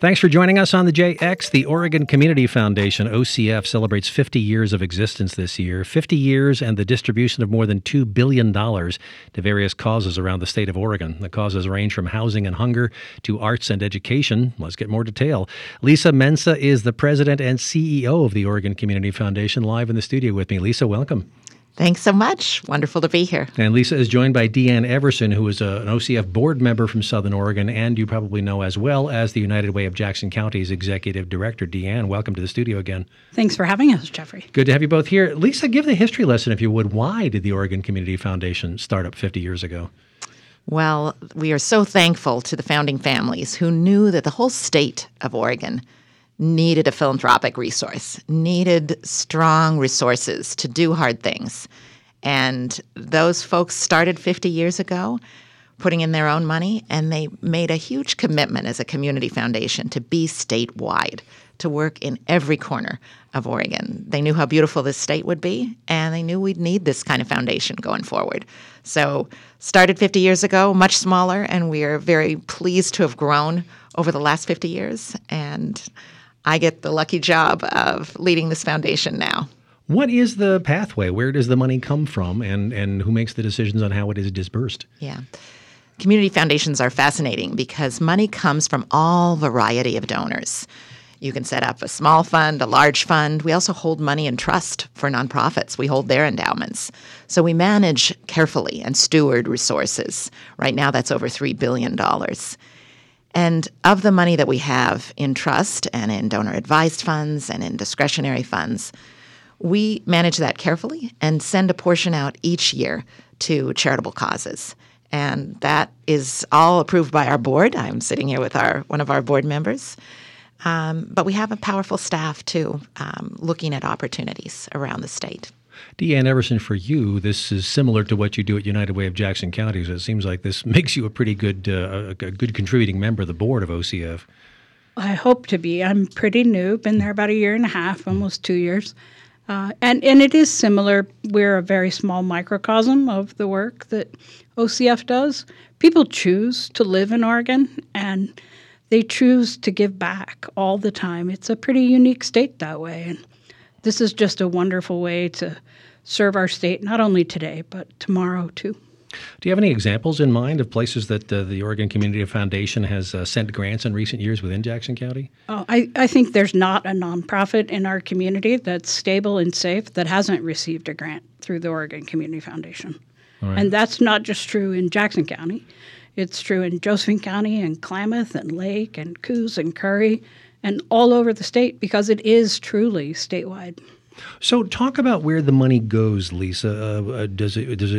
Thanks for joining us on the JX. The Oregon Community Foundation, OCF, celebrates 50 years of existence this year. 50 years and the distribution of more than $2 billion to various causes around the state of Oregon. The causes range from housing and hunger to arts and education. Let's get more detail. Lisa Mensah is the president and CEO of the Oregon Community Foundation, live in the studio with me. Lisa, welcome. Thanks so much. Wonderful to be here. And Lisa is joined by Deanne Everson, who is an OCF board member from Southern Oregon, and you probably know as well as the United Way of Jackson County's executive director. Deanne, welcome to the studio again. Thanks for having us, Jeffrey. Good to have you both here. Lisa, give the history lesson, if you would. Why did the Oregon Community Foundation start up 50 years ago? Well, we are so thankful to the founding families who knew that the whole state of Oregon needed a philanthropic resource, needed strong resources to do hard things. And those folks started 50 years ago, putting in their own money, and they made a huge commitment as a community foundation to be statewide, to work in every corner of Oregon. They knew how beautiful this state would be, and they knew we'd need this kind of foundation going forward. So started 50 years ago, much smaller, and we are very pleased to have grown over the last 50 years. And I get the lucky job of leading this foundation now. What is the pathway? Where does the money come from, and who makes the decisions on how it is disbursed? Yeah. Community foundations are fascinating because money comes from all variety of donors. You can set up a small fund, a large fund. We also hold money in trust for nonprofits. We hold their endowments. So we manage carefully and steward resources. Right now, that's over $3 billion. And of the money that we have in trust and in donor-advised funds and in discretionary funds, we manage that carefully and send a portion out each year to charitable causes. And that is all approved by our board. I'm sitting here with one of our board members. But we have a powerful staff, too, looking at opportunities around the state. Deanne Everson, for you, this is similar to what you do at United Way of Jackson County. So it seems like this makes you a pretty good contributing member of the board of OCF. I hope to be. I'm pretty new, been there about a year and a half, almost 2 years. And it is similar. We're a very small microcosm of the work that OCF does. People choose to live in Oregon, and they choose to give back all the time. It's a pretty unique state that way, and this is just a wonderful way to serve our state, not only today, but tomorrow, too. Do you have any examples in mind of places that the Oregon Community Foundation has sent grants in recent years within Jackson County? Oh, I think there's not a nonprofit in our community that's stable and safe that hasn't received a grant through the Oregon Community Foundation. Right. And that's not just true in Jackson County. It's true in Josephine County and Klamath and Lake and Coos and Curry and all over the state because it is truly statewide. So talk about where the money goes, Lisa. Is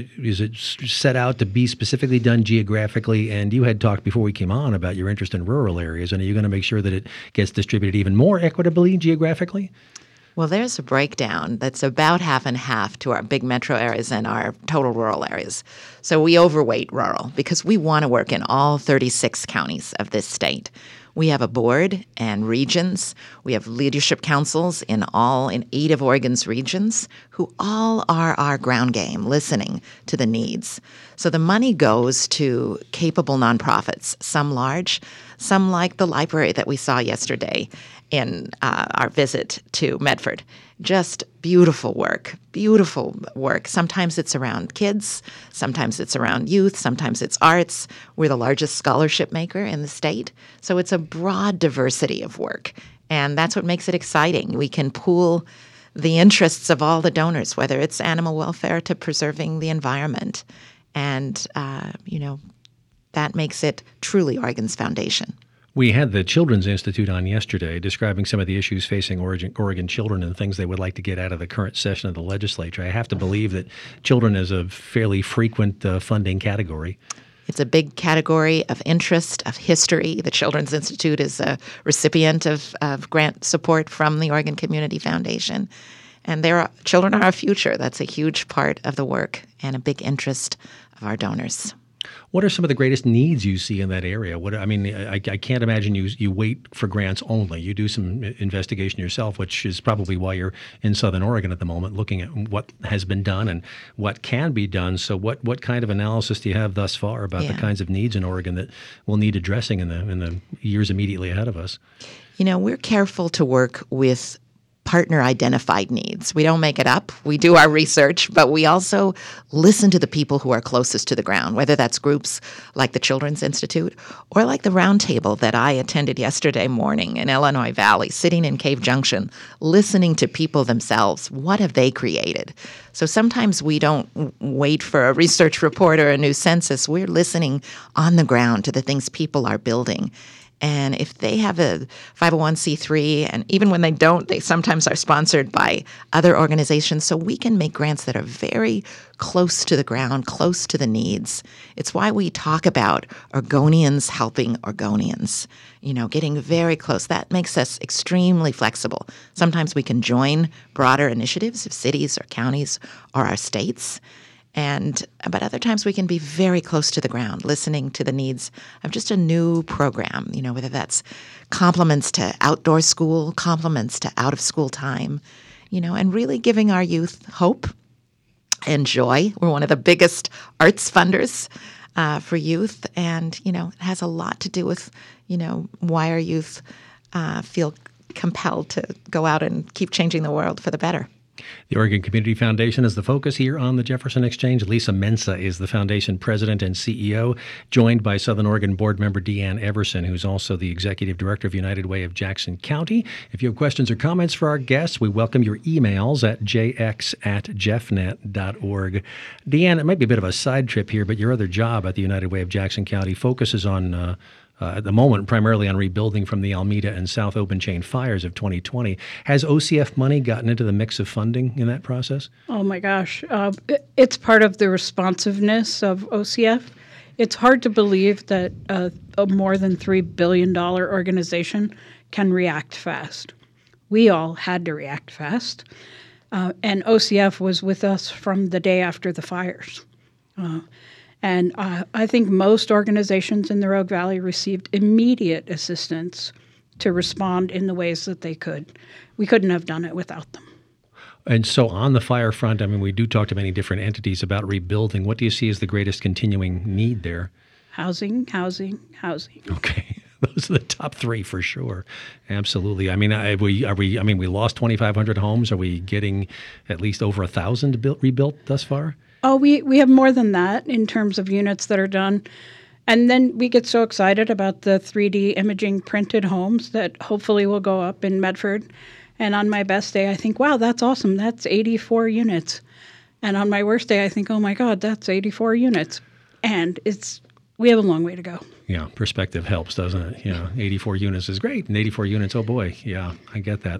it set out to be specifically done geographically? And you had talked before we came on about your interest in rural areas. And are you going to make sure that it gets distributed even more equitably geographically? Well, there's a breakdown that's about half and half to our big metro areas and our total rural areas. So we overweight rural because we want to work in all 36 counties of this state. We have a board and regions. We have leadership councils in 8 of Oregon's regions who all are our ground game, listening to the needs. So the money goes to capable nonprofits, some large, some like the library that we saw yesterday in our visit to Medford. Just beautiful work. Sometimes it's around kids, sometimes it's around youth, sometimes it's arts. We're the largest scholarship maker in the state. So it's a broad diversity of work, and that's what makes it exciting. We can pool the interests of all the donors, whether it's animal welfare to preserving the environment. And, that makes it truly Oregon's foundation. We had the Children's Institute on yesterday describing some of the issues facing Oregon children and things they would like to get out of the current session of the legislature. I have to believe that children is a fairly frequent funding category. It's a big category of interest, of history. The Children's Institute is a recipient of grant support from the Oregon Community Foundation. And children are our future. That's a huge part of the work and a big interest of our donors. What are some of the greatest needs you see in that area? I can't imagine you wait for grants only. You do some investigation yourself, which is probably why you're in Southern Oregon at the moment, looking at what has been done and what can be done. So what kind of analysis do you have thus far about the kinds of needs in Oregon that will need addressing in the years immediately ahead of us? We're careful to work with partner-identified needs. We don't make it up. We do our research, but we also listen to the people who are closest to the ground, whether that's groups like the Children's Institute or like the roundtable that I attended yesterday morning in Illinois Valley, sitting in Cave Junction, listening to people themselves. What have they created? So sometimes we don't wait for a research report or a new census. We're listening on the ground to the things people are building. And if they have a 501c3, and even when they don't, they sometimes are sponsored by other organizations. So we can make grants that are very close to the ground, close to the needs. It's why we talk about Oregonians helping Oregonians, getting very close. That makes us extremely flexible. Sometimes we can join broader initiatives of cities or counties or our states. But other times we can be very close to the ground, listening to the needs of just a new program, whether that's complements to outdoor school, complements to out-of-school time, and really giving our youth hope and joy. We're one of the biggest arts funders for youth, and, it has a lot to do with, why our youth feel compelled to go out and keep changing the world for the better. The Oregon Community Foundation is the focus here on the Jefferson Exchange. Lisa Mensah is the foundation president and CEO, joined by Southern Oregon board member Deanne Everson, who's also the executive director of United Way of Jackson County. If you have questions or comments for our guests, we welcome your emails at jx@jeffnet.org. Deanne, it might be a bit of a side trip here, but your other job at the United Way of Jackson County focuses on at the moment, primarily on rebuilding from the Alameda and South Open Chain fires of 2020. Has OCF money gotten into the mix of funding in that process? Oh, my gosh. It's part of the responsiveness of OCF. It's hard to believe that a more than $3 billion organization can react fast. We all had to react fast. And OCF was with us from the day after the fires. And I think most organizations in the Rogue Valley received immediate assistance to respond in the ways that they could. We couldn't have done it without them. And so on the fire front, we do talk to many different entities about rebuilding. What do you see as the greatest continuing need there? Housing, housing, housing. Okay. Those are the top three for sure. Absolutely. We lost 2,500 homes. Are we getting at least over 1,000 rebuilt thus far? Oh, we have more than that in terms of units that are done. And then we get so excited about the 3D imaging printed homes that hopefully will go up in Medford. And on my best day, I think, wow, that's awesome. That's 84 units. And on my worst day, I think, oh, my God, that's 84 units. And we have a long way to go. Yeah, perspective helps, doesn't it? 84 units is great, and 84 units, oh boy, yeah, I get that.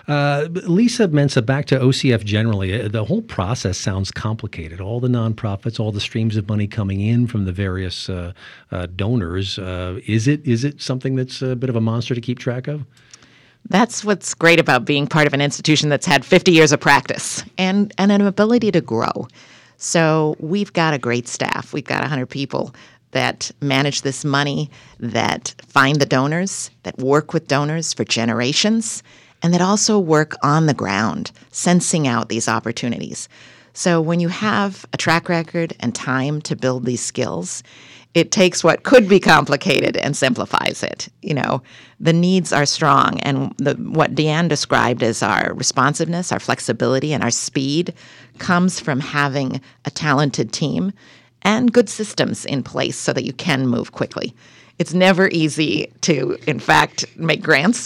Lisa Mensah, back to OCF generally, the whole process sounds complicated. All the nonprofits, all the streams of money coming in from the various donors. Is it something that's a bit of a monster to keep track of? That's what's great about being part of an institution that's had 50 years of practice and an ability to grow. So we've got a great staff. We've got 100 people that manage this money, that find the donors, that work with donors for generations, and that also work on the ground, sensing out these opportunities. So when you have a track record and time to build these skills, it takes what could be complicated and simplifies it. The needs are strong, and what Deanne described as our responsiveness, our flexibility, and our speed comes from having a talented team and good systems in place so that you can move quickly. It's never easy to, in fact, make grants,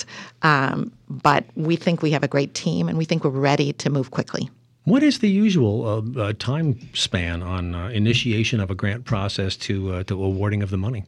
but we think we have a great team, and we think we're ready to move quickly. What is the usual time span on initiation of a grant process to awarding of the money?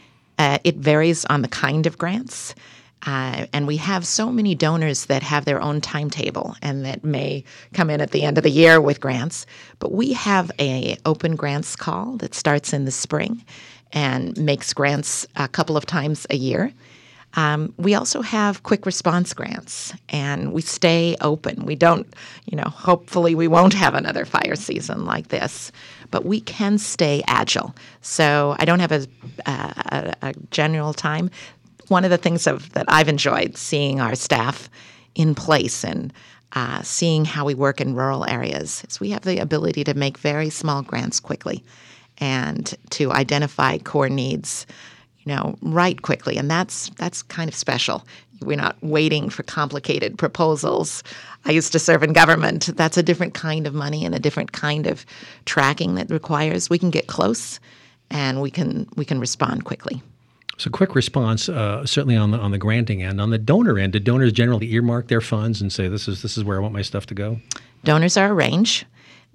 It varies on the kind of grants. And we have so many donors that have their own timetable and that may come in at the end of the year with grants. But we have an open grants call that starts in the spring and makes grants a couple of times a year. We also have quick response grants, and we stay open. We don't, hopefully we won't have another fire season like this, but we can stay agile. So I don't have a general time. One of the things that I've enjoyed seeing our staff in place and seeing how we work in rural areas is we have the ability to make very small grants quickly and to identify core needs right quickly. And that's kind of special. We're not waiting for complicated proposals. I used to serve in government. That's a different kind of money and a different kind of tracking that requires we can get close and we can respond quickly. So quick response, certainly on the granting end. On the donor end, do donors generally earmark their funds and say, this is where I want my stuff to go? Donors are a range.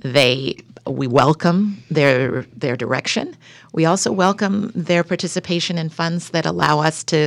We welcome their direction. We also welcome their participation in funds that allow us to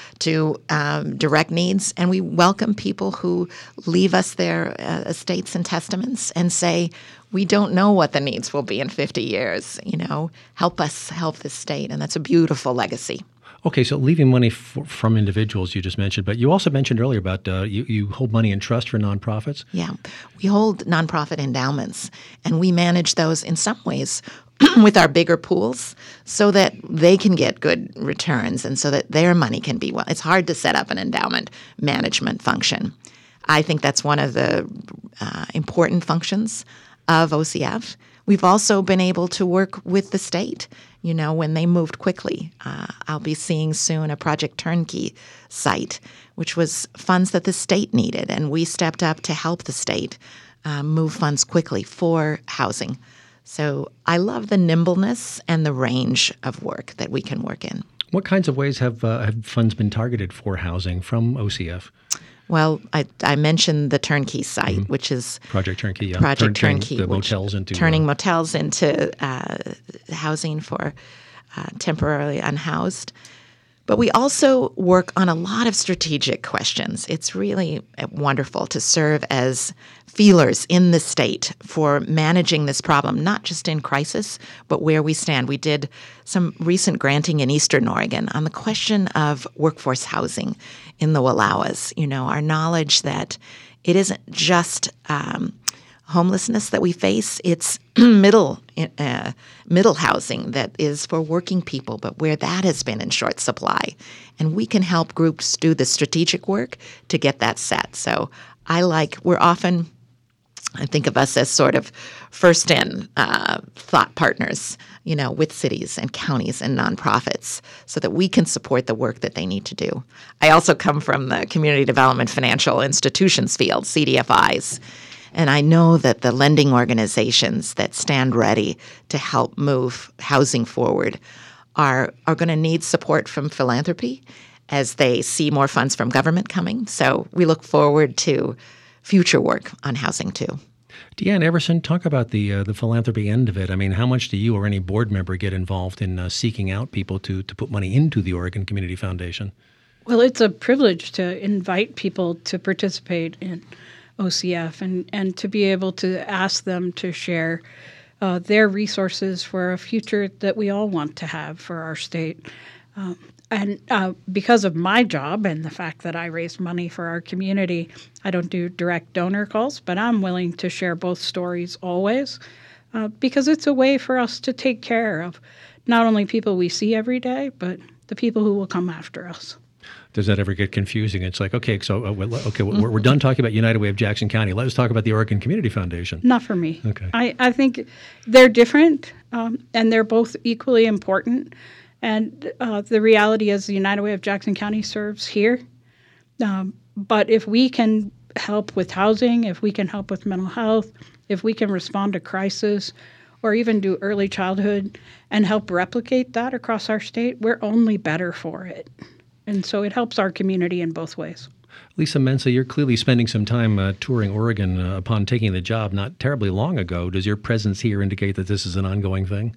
direct needs, and we welcome people who leave us their estates and testaments and say, we don't know what the needs will be in 50 years. Help us help this state, and that's a beautiful legacy. Okay, so leaving money from individuals you just mentioned, but you also mentioned earlier about you hold money in trust for nonprofits. Yeah, we hold nonprofit endowments, and we manage those in some ways with our bigger pools so that they can get good returns and so that their money can be well. It's hard to set up an endowment management function. I think that's one of the important functions of OCF. We've also been able to work with the state, when they moved quickly. I'll be seeing soon a Project Turnkey site, which was funds that the state needed, and we stepped up to help the state move funds quickly for housing. So I love the nimbleness and the range of work that we can work in. What kinds of ways have funds been targeted for housing from OCF? Well, I mentioned the Turnkey site, which is Project Turnkey. Yeah, Project Turnkey, the motels into turning motels into housing for temporarily unhoused. But we also work on a lot of strategic questions. It's really wonderful to serve as feelers in the state for managing this problem, not just in crisis, but where we stand. We did some recent granting in Eastern Oregon on the question of workforce housing in the Wallowas. Our knowledge that it isn't just homelessness that we face, it's middle housing that is for working people, but where that has been in short supply. And we can help groups do the strategic work to get that set. So I think of us as sort of first in thought partners, with cities and counties and nonprofits so that we can support the work that they need to do. I also come from the Community Development Financial Institutions field, CDFIs. And I know that the lending organizations that stand ready to help move housing forward are going to need support from philanthropy as they see more funds from government coming. So we look forward to future work on housing too. Deanne Everson, talk about the philanthropy end of it. I mean, how much do you or any board member get involved in seeking out people to put money into the Oregon Community Foundation? Well, it's a privilege to invite people to participate in OCF and to be able to ask them to share their resources for a future that we all want to have for our state. And because of my job and the fact that I raise money for our community, I don't do direct donor calls, but I'm willing to share both stories always because it's a way for us to take care of not only people we see every day, but the people who will come after us. Does that ever get confusing? It's like, we're done talking about United Way of Jackson County. Let's talk about the Oregon Community Foundation. Not for me. Okay. I think they're different, and they're both equally important. And the reality is the United Way of Jackson County serves here. But if we can help with housing, if we can help with mental health, if we can respond to crisis, or even do early childhood and help replicate that across our state, we're only better for it. And so it helps our community in both ways. Lisa Mensah, you're clearly spending some time touring Oregon upon taking the job not terribly long ago. Does your presence here indicate that this is an ongoing thing?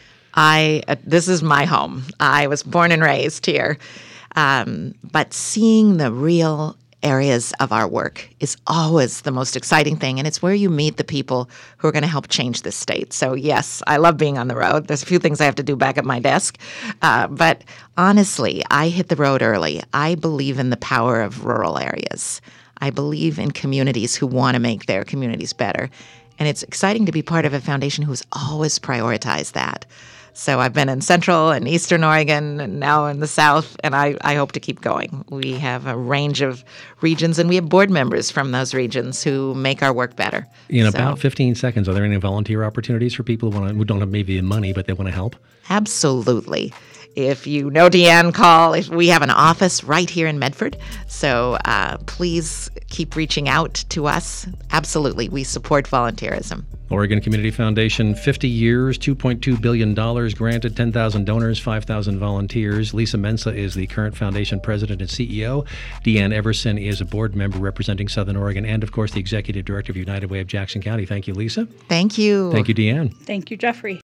This is my home. I was born and raised here. But seeing the real areas of our work is always the most exciting thing, and it's where you meet the people who are going to help change this state. So yes, I love being on the road. There's a few things I have to do back at my desk, but honestly, I hit the road early. I believe in the power of rural areas. I believe in communities who want to make their communities better, and it's exciting to be part of a foundation who's always prioritized that. So I've been in Central and Eastern Oregon and now in the South, and I hope to keep going. We have a range of regions, and we have board members from those regions who make our work better. In about 15 seconds, are there any volunteer opportunities for people who don't have maybe the money, but they want to help? Absolutely. If you know Deanne, call. If we have an office right here in Medford, so please keep reaching out to us. Absolutely, we support volunteerism. Oregon Community Foundation, 50 years, $2.2 billion granted, 10,000 donors, 5,000 volunteers. Lisa Mensah is the current foundation president and CEO. Deanne Everson is a board member representing Southern Oregon and, of course, the executive director of United Way of Jackson County. Thank you, Lisa. Thank you. Thank you, Deanne. Thank you, Jeffrey.